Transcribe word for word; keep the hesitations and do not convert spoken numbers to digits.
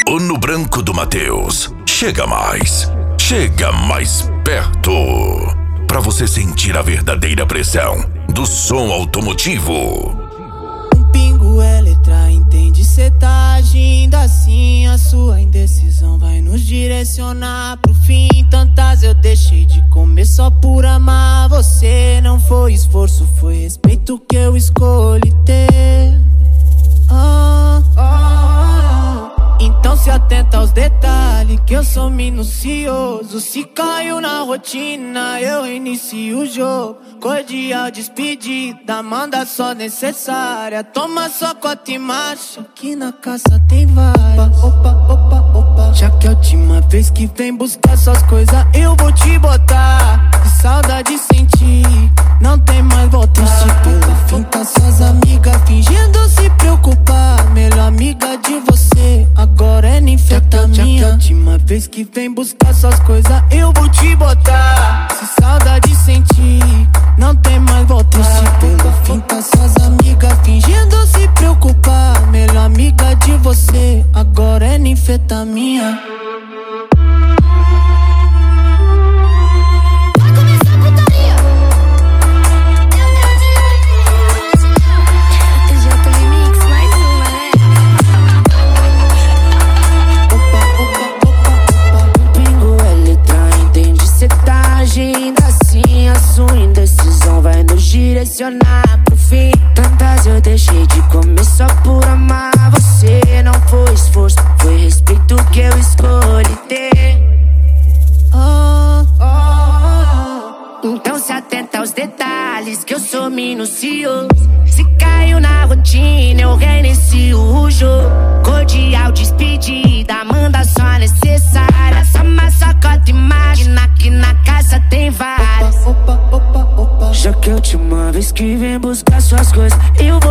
ou no branco do Matheus. Chega mais, chega mais perto, pra você sentir a verdadeira pressão do som automotivo. Um pingo é letra, entende? Cê tá agindo assim, a sua indecisão vai nos direcionar pro fim. Tantas eu deixei de comer só por amar você. Não foi esforço, foi respeito que eu escolhi ter. Ah, ah, ah. Então se atenta aos detalhes, que eu sou minucioso. Se caiu na rotina, eu inicio o jogo. Cordial despedida, manda só necessária. Toma sua cota e marcha, que na caça tem várias. Opa, opa, opa, já que é a última vez que vem buscar suas coisas, eu vou te botar. Que saudade sentir, não tem mais volta. Se pelo fim tá suas amigas fingindo se preocupar. Melhor amiga de você, agora é ninfetamina. Já que é a última vez que vem buscar suas coisas, eu vou te botar. Se saudade sentir, não tem mais volta. Se pelo fim tá suas amigas fingindo se preocupar. Melhor amiga de você, agora é ninfetamina. Direcionar pro fim. Tantas eu deixei de comer só por amar você. Não foi esforço, foi respeito que eu escolhi ter. Ah, ah, ah. Então se atenta aos detalhes, que eu sou minucioso. Se caiu na rotina, eu reinicio o jogo. Cordial despedida, manda só necessária. Toma sua cota e imagina que na casa tem várias. Opa, opa, opa, opa. Já que é a última vez que vem buscar suas coisas, eu vou